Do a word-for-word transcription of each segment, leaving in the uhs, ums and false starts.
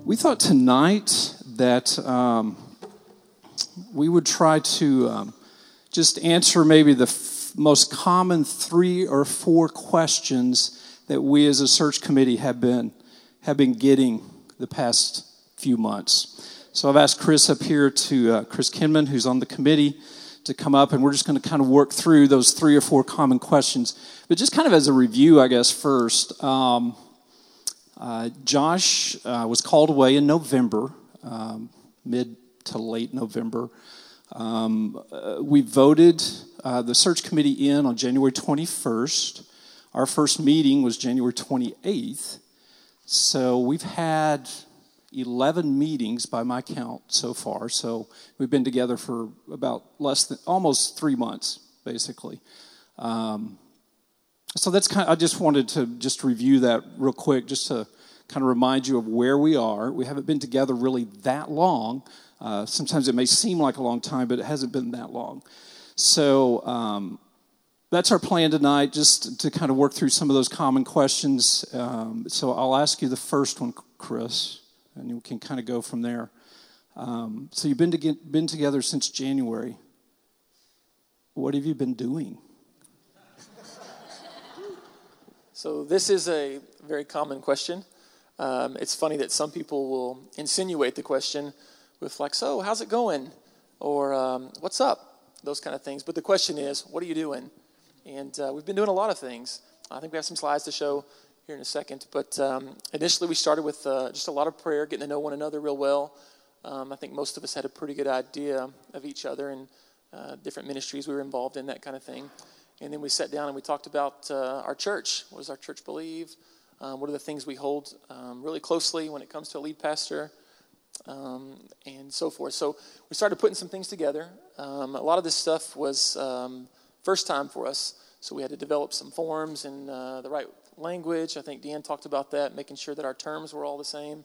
We thought tonight that um, we would try to um, just answer maybe the f- most common three or four questions that we as a search committee have been have been getting the past few months. So I've asked Chris up here to uh, Chris Kinman, who's on the committee, to come up, and we're just going to kind of work through those three or four common questions. But just kind of as a review, I guess first. Um, Uh, Josh uh, was called away in November, um, mid to late November. Um, uh, we voted uh, the search committee in on January twenty-first. Our first meeting was January twenty-eighth. So we've had eleven meetings by my count so far. So we've been together for about less than, almost three months, basically. Um, So that's kind of, I just wanted to just review that real quick, just to kind of remind you of where we are. We haven't been together really that long. Uh, sometimes it may seem like a long time, but it hasn't been that long. So um, that's our plan tonight, just to kind of work through some of those common questions. Um, so I'll ask you the first one, Chris, and we can kind of go from there. Um, so you've been, to get, been together since January. What have you been doing? So this is a very common question. Um, it's funny that some people will insinuate the question with like, so how's it going? Or um, what's up? Those kind of things. But the question is, what are you doing? And uh, we've been doing a lot of things. I think we have some slides to show here in a second. But um, initially we started with uh, just a lot of prayer, getting to know one another real well. Um, I think most of us had a pretty good idea of each other and uh, different ministries we were involved in, that kind of thing. And then we sat down and we talked about uh, our church. What does our church believe? Um, what are the things we hold um, really closely when it comes to a lead pastor? Um, and so forth. So we started putting some things together. Um, a lot of this stuff was um, first time for us. So we had to develop some forms and uh, the right language. I think Deanne talked about that, making sure that our terms were all the same.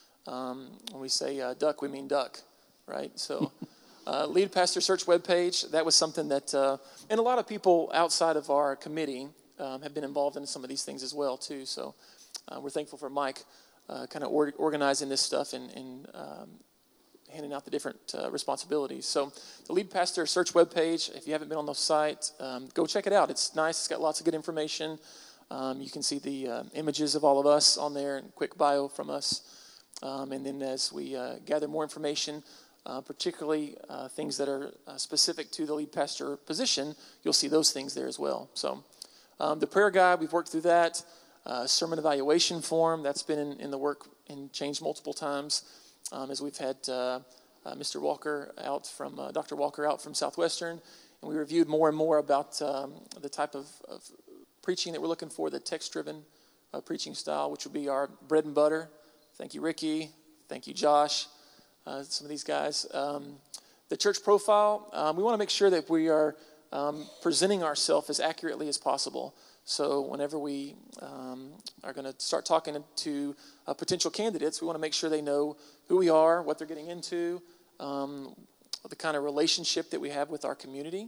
Um, when we say uh, duck, we mean duck, right? So... Uh, lead pastor search webpage, that was something that, uh, and a lot of people outside of our committee um, have been involved in some of these things as well, too. So uh, we're thankful for Mike uh, kind of or- organizing this stuff and, and um, handing out the different uh, responsibilities. So the lead pastor search webpage, if you haven't been on those sites, um, go check it out. It's nice. It's got lots of good information. Um, you can see the uh, images of all of us on there and quick bio from us. Um, and then as we uh, gather more information, Uh, particularly uh, things that are uh, specific to the lead pastor position, you'll see those things there as well. So um, the prayer guide, we've worked through that. Uh, sermon evaluation form, that's been in, in the work and changed multiple times um, as we've had uh, uh, Mister Walker out from, uh, Doctor Walker out from Southwestern, and we reviewed more and more about um, the type of, of preaching that we're looking for, the text-driven uh, preaching style, which would be our bread and butter. Thank you, Ricky. Thank you, Josh. Uh, some of these guys. Um, the church profile, um, we want to make sure that we are um, presenting ourselves as accurately as possible. So whenever we um, are going to start talking to uh, potential candidates, we want to make sure they know who we are, what they're getting into, um, the kind of relationship that we have with our community.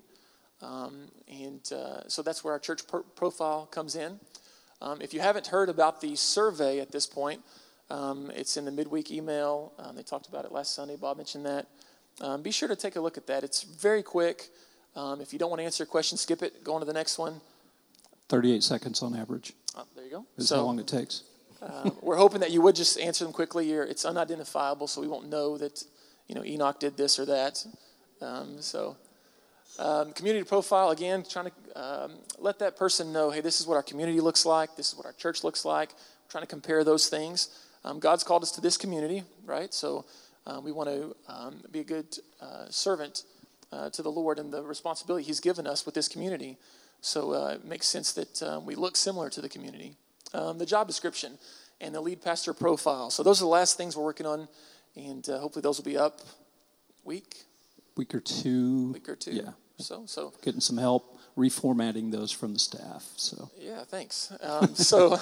Um, and uh, so that's where our church pro- profile comes in. Um, if you haven't heard about the survey at this point, Um, it's in the midweek email. Um, they talked about it last Sunday. Bob mentioned that. Um, be sure to take a look at that. It's very quick. Um, if you don't want to answer a question, skip it. Go on to the next one. thirty-eight seconds on average. Oh, there you go. That's so, how long it takes. uh, we're hoping that you would just answer them quickly. You're, it's unidentifiable, so we won't know that, you know, Enoch did this or that. Um, so, um, community profile, again, trying to um, let that person know, hey, this is what our community looks like. This is what our church looks like. We're trying to compare those things. Um, God's called us to this community, right? So um, we want to um, be a good uh, servant uh, to the Lord and the responsibility He's given us with this community. So uh, it makes sense that um, we look similar to the community. Um, the job description and the lead pastor profile. So those are the last things we're working on, and uh, hopefully those will be up week, week or two. Week or two. Yeah. So so getting some help reformatting those from the staff. So yeah, thanks. Um, so.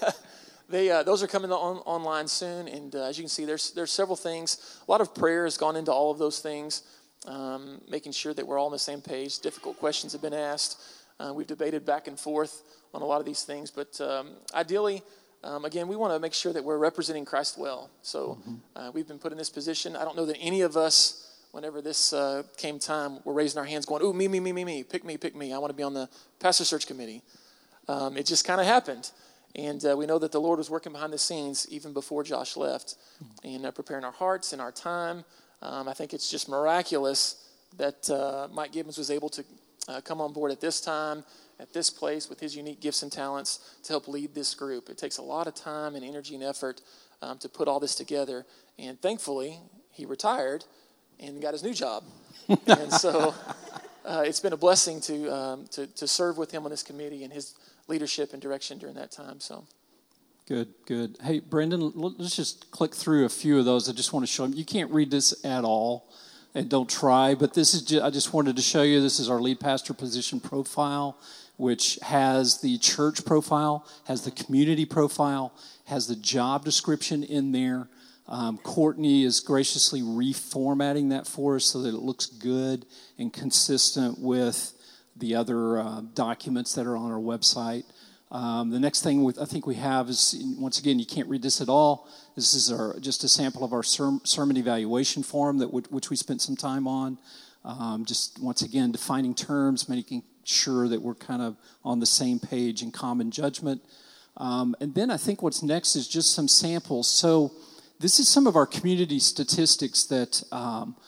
They uh, those are coming on, online soon, and uh, as you can see, there's there's several things. A lot of prayer has gone into all of those things, um, making sure that we're all on the same page. Difficult questions have been asked. Uh, we've debated back and forth on a lot of these things, but um, ideally, Um, again, we want to make sure that we're representing Christ well. So Mm-hmm. uh, we've been put in this position. I don't know that any of us, whenever this uh, came time, were raising our hands going, ooh, me, me, me, me, me, pick me, pick me. I want to be on the pastor search committee. Um, it just kind of happened. And uh, we know that the Lord was working behind the scenes even before Josh left and uh, preparing our hearts and our time. Um, I think it's just miraculous that uh, Mike Gibbons was able to uh, come on board at this time, at this place, with his unique gifts and talents to help lead this group. It takes a lot of time and energy and effort um, to put all this together. And thankfully, he retired and got his new job. And so uh, it's been a blessing to, um, to to serve with him on this committee and his leadership and direction during that time. So, Good, good. Hey, Brendan, let's just click through a few of those. I just want to show them. You can't read this at all, and don't try, but this is just, I just wanted to show you, this is our lead pastor position profile, which has the church profile, has the community profile, has the job description in there. Um, Courtney is graciously reformatting that for us so that it looks good and consistent with the other uh, documents that are on our website. Um, the next thing with, I think we have is, once again, you can't read this at all. This is our, just a sample of our ser- sermon evaluation form that w- which we spent some time on. Um, just, once again, defining terms, making sure that we're kind of on the same page in common judgment. Um, and then I think what's next is just some samples. So this is some of our community statistics that um,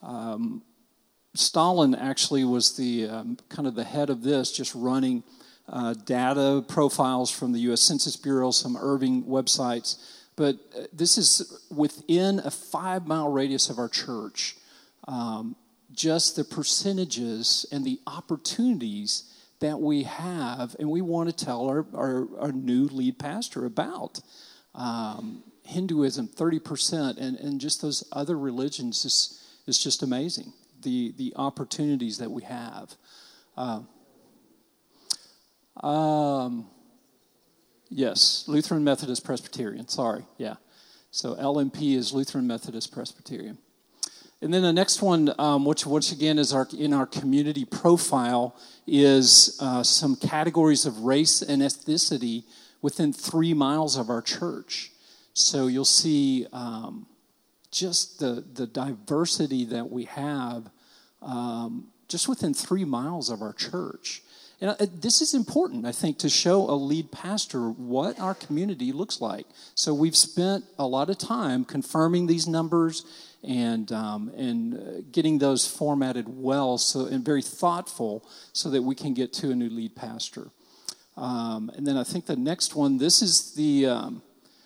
um, Stalin actually was the um, kind of the head of this, just running uh, data profiles from the U S Census Bureau, some Irving websites. But uh, this is within a five-mile radius of our church. Um, just the percentages and the opportunities that we have, and we want to tell our, our, our new lead pastor about. Um, Hinduism, thirty percent, and, and just those other religions is, is just amazing, the, the opportunities that we have. Uh, um, yes, Lutheran Methodist Presbyterian, sorry, yeah. So L M P is Lutheran Methodist Presbyterian. And then the next one, um, which once again is our in our community profile, is uh, some categories of race and ethnicity within three miles of our church. So you'll see um, just the the diversity that we have um, just within three miles of our church. And uh, this is important, I think, to show a lead pastor what our community looks like. So we've spent a lot of time confirming these numbers and um, and uh, getting those formatted well, so and very thoughtful, so that we can get to a new lead pastor. Um, and then I think the next one, this is the um,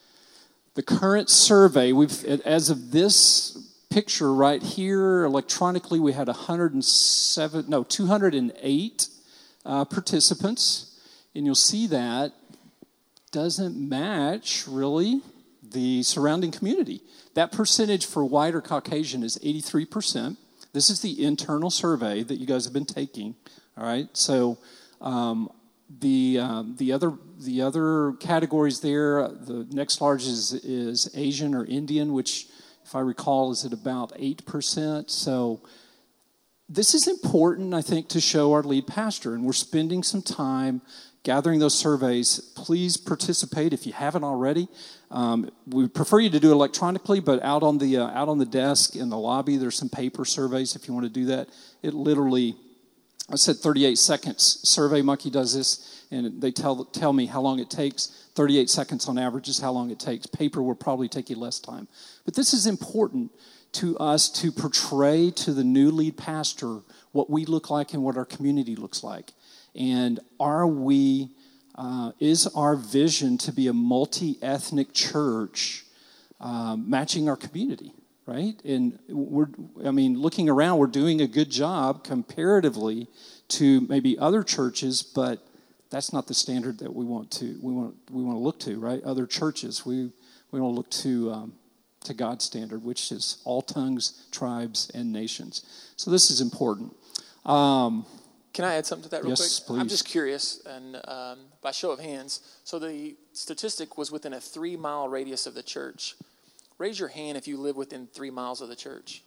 the current survey. We've, as of this picture right here, electronically, we had one hundred seven, no, two hundred eight uh, participants, and you'll see that doesn't match really the surrounding community. That percentage for white or Caucasian is eighty-three percent. This is the internal survey that you guys have been taking. All right, so um, the um, the other the other categories there. The next largest is, is Asian or Indian, which, if I recall, is at about eight percent. So this is important, I think, to show our lead pastor, and we're spending some time gathering those surveys. Please participate if you haven't already. Um, we prefer you to do it electronically, but out on the uh, out on the desk in the lobby, there's some paper surveys if you want to do that. It literally, I said thirty-eight seconds. SurveyMonkey does this, and they tell tell me how long it takes. thirty-eight seconds on average is how long it takes. Paper will probably take you less time. But this is important to us to portray to the new lead pastor what we look like and what our community looks like. And are we, uh, is our vision to be a multi-ethnic church um, matching our community, right? And we're, I mean, looking around, we're doing a good job comparatively to maybe other churches, but that's not the standard that we want to, we want, we want to look to, right? Other churches, we, we want to look to, um, to God's standard, which is all tongues, tribes, and nations. So this is important. Um, Can I add something to that real yes, quick? Please. I'm just curious, and um, by show of hands, so the statistic was within a three-mile radius of the church. Raise your hand if you live within three miles of the church.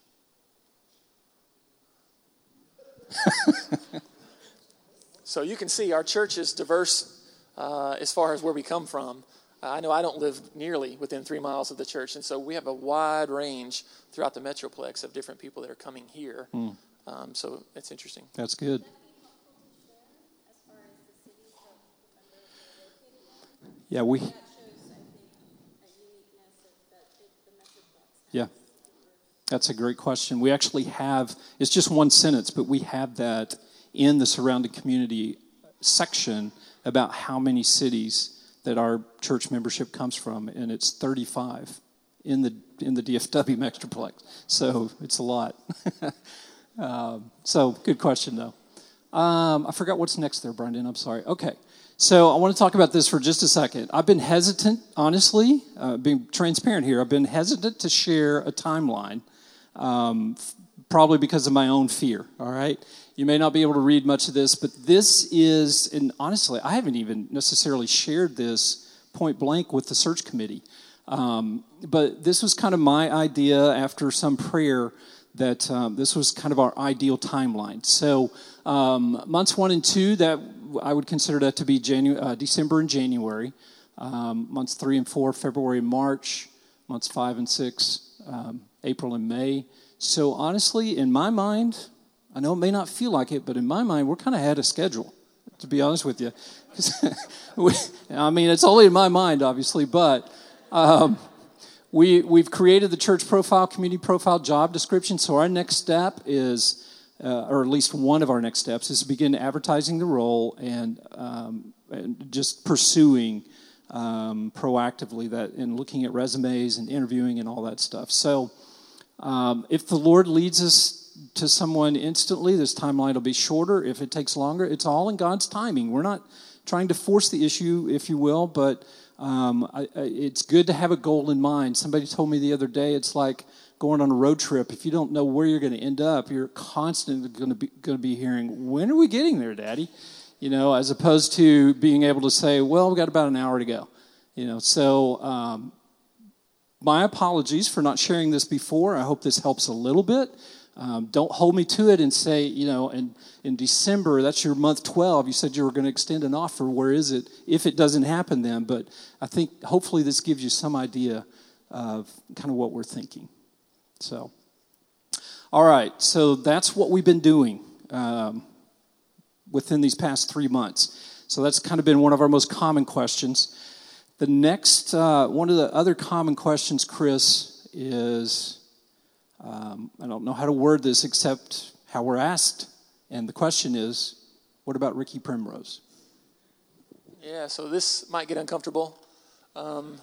So you can see our church is diverse uh, as far as where we come from. I know I don't live nearly within three miles of the church, and so we have a wide range throughout the Metroplex of different people that are coming here. Mm. Um, so it's interesting. That's good. Yeah, we. Yeah, that's a great question. We actually have, it's just one sentence, but we have that in the surrounding community section about how many cities that our church membership comes from, and it's thirty-five in the in the D F W Metroplex. So it's a lot. um, so good question, though. Um, I forgot what's next there, Brendan. I'm sorry. Okay. So I want to talk about this for just a second. I've been hesitant, honestly, uh, being transparent here. I've been hesitant to share a timeline, um, f- probably because of my own fear, all right? You may not be able to read much of this, but this is, and honestly, I haven't even necessarily shared this point blank with the search committee. Um, but this was kind of my idea after some prayer that um, this was kind of our ideal timeline. So um, months one and two, that I would consider that to be Janu- uh, December and January. Um, months three and four, February and March. Months five and six, um, April and May. So honestly, in my mind, I know it may not feel like it, but in my mind, we're kind of ahead of schedule, to be honest with you. I mean, it's only in my mind, obviously, but um, we, we've created the church profile, community profile, job description. So our next step is, uh, or at least one of our next steps, is to begin advertising the role and, um, and just pursuing um, proactively that and looking at resumes and interviewing and all that stuff. So um, if the Lord leads us to someone instantly, this timeline will be shorter. If it takes longer, it's all in God's timing. We're not trying to force the issue, if you will, but um, I, I, it's good to have a goal in mind. Somebody told me the other day, it's like going on a road trip. If you don't know where you're going to end up, you're constantly going to be going to be hearing, "When are we getting there, Daddy?" You know, as opposed to being able to say, "Well, we've got about an hour to go." You know, so um, my apologies for not sharing this before. I hope this helps a little bit. Um, don't hold me to it and say, you know, in, in December, that's your month twelve. You said you were going to extend an offer. Where is it? If it doesn't happen then. But I think hopefully this gives you some idea of kind of what we're thinking. So, all right. So that's what we've been doing um, within these past three months. So that's kind of been one of our most common questions. The next, uh, one of the other common questions, Chris, is... Um, I don't know how to word this except how we're asked. And the question is, what about Ricky Primrose? Yeah, so this might get uncomfortable. Um,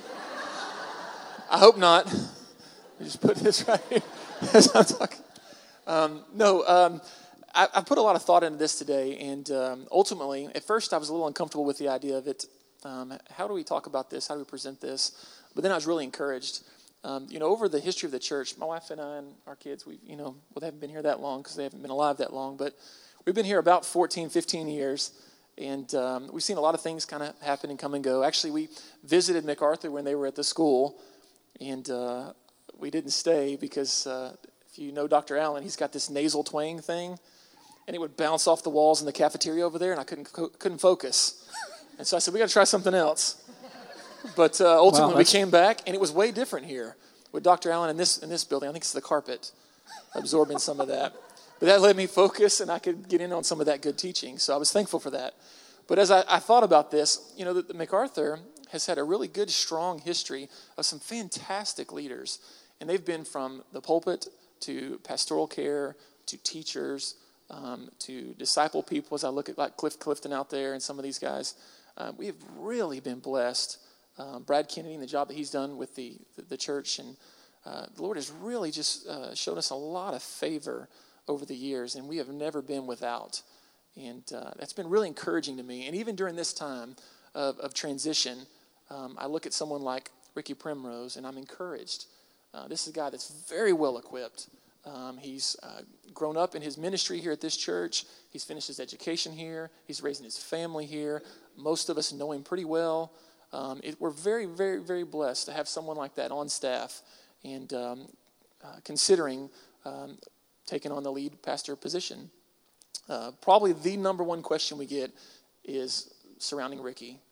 I hope not. Just put this right here as I'm talking. Um, no, um, I, I put a lot of thought into this today. And um, ultimately, at first I was a little uncomfortable with the idea of it. Um, how do we talk about this? How do we present this? But then I was really encouraged. Um, you know, over the history of the church, my wife and I and our kids, we, you know, well, they haven't been here that long because they haven't been alive that long, but we've been here about fourteen, fifteen years, and um, we've seen a lot of things kind of happen and come and go. Actually, we visited MacArthur when they were at the school, and uh, we didn't stay because uh, if you know Doctor Allen, he's got this nasal twang thing, and it would bounce off the walls in the cafeteria over there, and I couldn't couldn't focus. And so I said, we got to try something else. But uh, ultimately, wow, we came back, and it was way different here with Doctor Allen in this in this building. I think it's the carpet absorbing some of that. But that let me focus, and I could get in on some of that good teaching. So I was thankful for that. But as I, I thought about this, you know, the, the MacArthur has had a really good, strong history of some fantastic leaders. And they've been from the pulpit to pastoral care to teachers um, to disciple people. As I look at like Cliff Clifton out there and some of these guys, uh, we have really been blessed. Um, Brad Kennedy and the job that he's done with the, the, the church. And uh, the Lord has really just uh, shown us a lot of favor over the years, and we have never been without. And uh, that's been really encouraging to me. And even during this time of, of transition, um, I look at someone like Ricky Primrose, and I'm encouraged. Uh, this is a guy that's very well equipped. Um, he's uh, grown up in his ministry here at this church. He's finished his education here. He's raising his family here. Most of us know him pretty well. Um, it, we're very, very, very blessed to have someone like that on staff and um, uh, considering um, taking on the lead pastor position. Uh, probably the number one question we get is surrounding Ricky.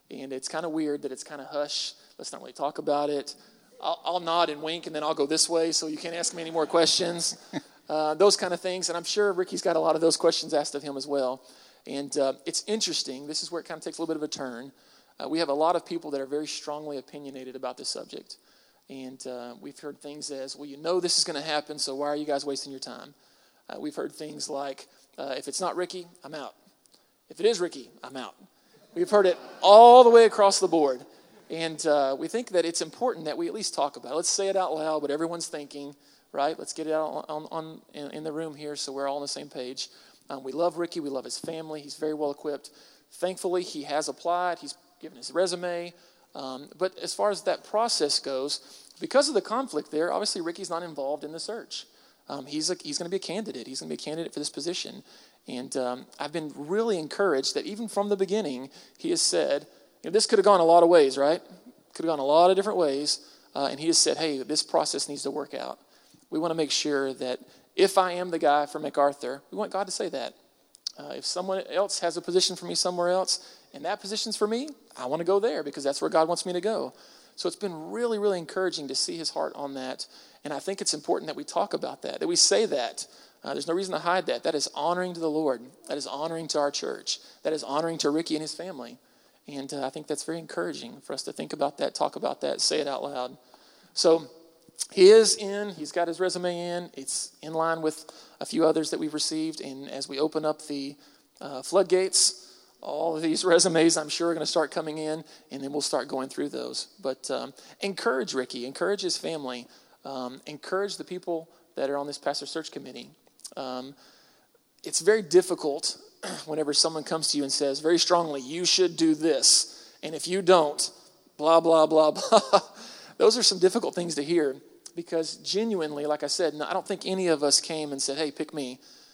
And it's kind of weird that it's kind of hush. Let's not really talk about it. I'll, I'll nod and wink, and then I'll go this way, so you can't ask me any more questions. Uh, those kind of things. And I'm sure Ricky's got a lot of those questions asked of him as well. And uh, it's interesting. This is where it kind of takes a little bit of a turn. Uh, we have a lot of people that are very strongly opinionated about this subject. And uh, we've heard things as, well, you know this is going to happen, so why are you guys wasting your time? Uh, we've heard things like, uh, if it's not Ricky, I'm out. If it is Ricky, I'm out. We've heard it all the way across the board. And uh, we think that it's important that we at least talk about it. Let's say it out loud, what everyone's thinking, right? Let's get it out on, on, in, in the room here so we're all on the same page. Um, we love Ricky. We love his family. He's very well equipped. Thankfully, he has applied. He's given his resume. Um, but as far as that process goes, because of the conflict there, obviously Ricky's not involved in the search. Um, he's a, he's going to be a candidate. He's going to be a candidate for this position. And um, I've been really encouraged that even from the beginning, he has said, you know, this could have gone a lot of ways, right? Could have gone a lot of different ways. Uh, and he has said, hey, this process needs to work out. We want to make sure that if I am the guy for MacArthur, we want God to say that. Uh, if someone else has a position for me somewhere else, and that position's for me, I want to go there because that's where God wants me to go. So it's been really, really encouraging to see his heart on that. And I think it's important that we talk about that, that we say that. Uh, there's no reason to hide that. That is honoring to the Lord. That is honoring to our church. That is honoring to Ricky and his family. And uh, I think that's very encouraging for us to think about that, talk about that, say it out loud. So he is in. He's got his resume in. It's in line with a few others that we've received. And as we open up the uh, floodgates, all of these resumes, I'm sure, are going to start coming in, and then we'll start going through those. But um, encourage Ricky. Encourage his family. Um, encourage the people that are on this pastor search committee. Um, it's very difficult whenever someone comes to you and says very strongly, you should do this. And if you don't, blah, blah, blah, blah. Those are some difficult things to hear because genuinely, like I said, I don't think any of us came and said, hey, pick me.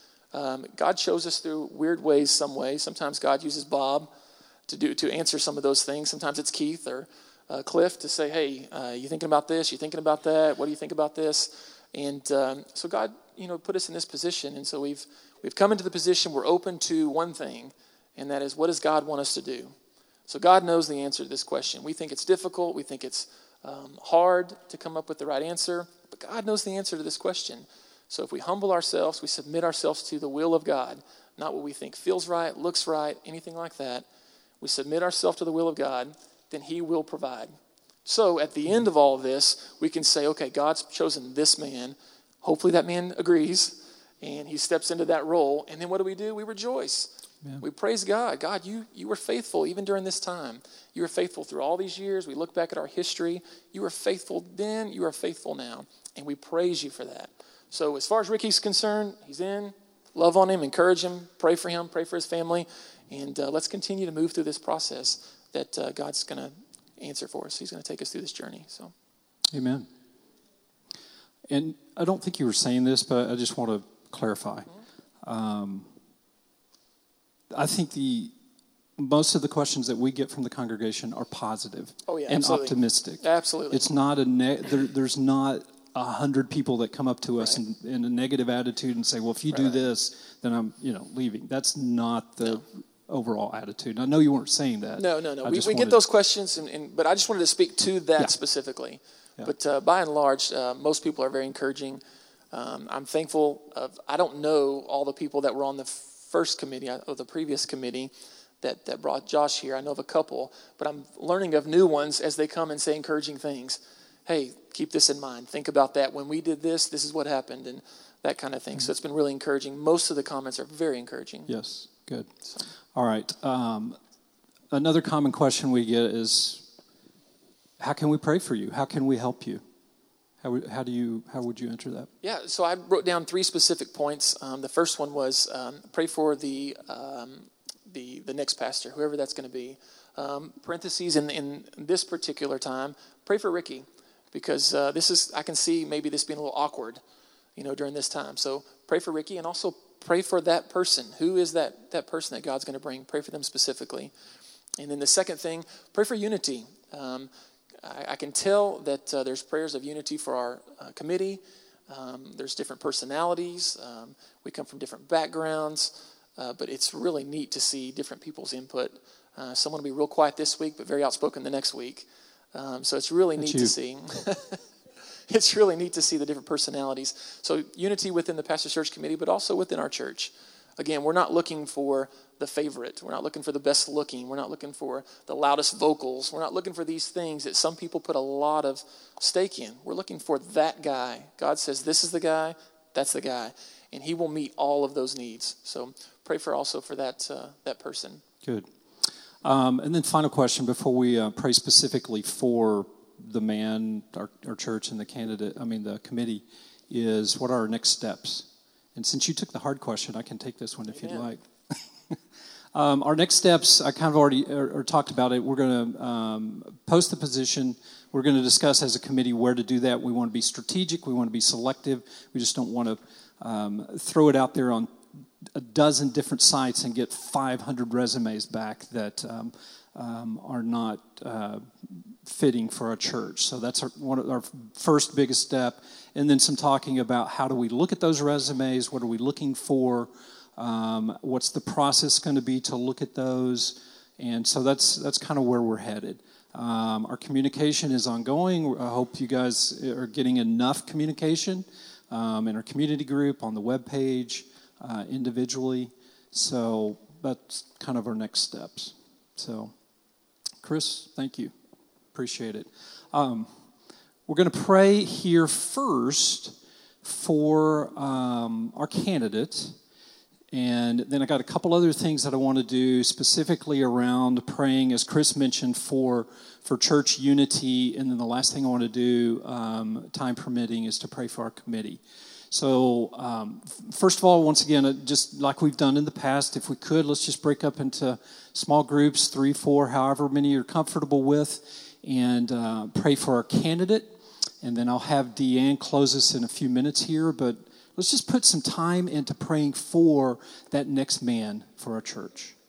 Um, God shows us through weird ways some way. Sometimes God uses Bob to do to answer some of those things. Sometimes it's Keith or uh, Cliff to say, hey, uh, you thinking about this? You thinking about that? What do you think about this? And um, so God, you know, put us in this position. And so we've we've come into the position. We're open to one thing, and that is, what does God want us to do? So God knows the answer to this question. We think it's difficult. We think it's um, hard to come up with the right answer. But God knows the answer to this question. So if we humble ourselves, we submit ourselves to the will of God, not what we think feels right, looks right, anything like that. We submit ourselves to the will of God, then he will provide. So at the end of all of this, we can say, okay, God's chosen this man. Hopefully that man agrees, and he steps into that role. And then what do we do? We rejoice. Yeah. We praise God. God, you, you were faithful even during this time. You were faithful through all these years. We look back at our history. You were faithful then. You are faithful now. And we praise you for that. So as far as Ricky's concerned, he's in. Love on him, encourage him, pray for him, pray for his family. And uh, let's continue to move through this process that uh, God's going to answer for us. He's going to take us through this journey. So, amen. And I don't think you were saying this, but I just want to clarify. Um, I think the most of the questions that we get from the congregation are positive oh, yeah, and absolutely. optimistic. Absolutely. It's not a ne- there, there's not a hundred people that come up to us right. in, in a negative attitude and say, well, if you right. do this, then I'm, you know, leaving. That's not the no. overall attitude. And I know you weren't saying that. No, no, no. I We, we wanted, get those questions, and, and, but I just wanted to speak to that yeah. specifically. Yeah. But uh, by and large, uh, most people are very encouraging. Um, I'm thankful of, I don't know all the people that were on the first committee, or the previous committee that, that brought Josh here. I know of a couple, but I'm learning of new ones as they come and say encouraging things. Hey, keep this in mind. Think about that. When we did this, this is what happened, and that kind of thing. Mm-hmm. So it's been really encouraging. Most of the comments are very encouraging. Yes, good. So. All right. Um, another common question we get is, how can we pray for you? How can we help you? How, how do you? How would you answer that? Yeah, so I wrote down three specific points. Um, the first one was um, pray for the um, the the next pastor, whoever that's going to be. Um, parentheses in in this particular time, pray for Ricky. Because uh, this is, I can see maybe this being a little awkward, you know, during this time. So pray for Ricky, and also pray for that person. Who is that that person that God's going to bring? Pray for them specifically. And then the second thing, pray for unity. Um, I, I can tell that uh, there's prayers of unity for our uh, committee. Um, there's different personalities. Um, we come from different backgrounds. Uh, but it's really neat to see different people's input Uh, someone will be real quiet this week, but very outspoken the next week. Um, so it's really That's neat you. to see. It's really neat to see the different personalities. So unity within the Pastor Search Committee, but also within our church. Again, we're not looking for the favorite. We're not looking for the best looking. We're not looking for the loudest vocals. We're not looking for these things that some people put a lot of stake in. We're looking for that guy. God says, this is the guy, that's the guy. And he will meet all of those needs. So pray for also for that uh, that person. Good. Um, and then final question before we uh, pray specifically for the man, our, our church, and the candidate, I mean the committee, is what are our next steps? And since you took the hard question, I can take this one if Amen. You'd like. um, our next steps, I kind of already or, or talked about it. We're going to um, post the position. We're going to discuss as a committee where to do that. We want to be strategic. We want to be selective. We just don't want to um, throw it out there on a dozen different sites and get five hundred resumes back that um, um, are not uh, fitting for our church. So that's our, one of our first biggest step. And then some talking about how do we look at those resumes, what are we looking for, um, what's the process going to be to look at those. And so that's that's kind of where we're headed. Um, our communication is ongoing. I hope you guys are getting enough communication um, in our community group, on the webpage, uh, individually. So that's kind of our next steps. So, Chris, thank you. Appreciate it. Um, we're going to pray here first for um, our candidate. And then I got a couple other things that I want to do specifically around praying, as Chris mentioned, for for church unity. And then the last thing I want to do, um, time permitting, is to pray for our committee. So um, first of all, once again, just like we've done in the past, if we could, let's just break up into small groups, three, four, however many you're comfortable with, and uh, pray for our candidate. And then I'll have Deanne close us in a few minutes here, but let's just put some time into praying for that next man for our church.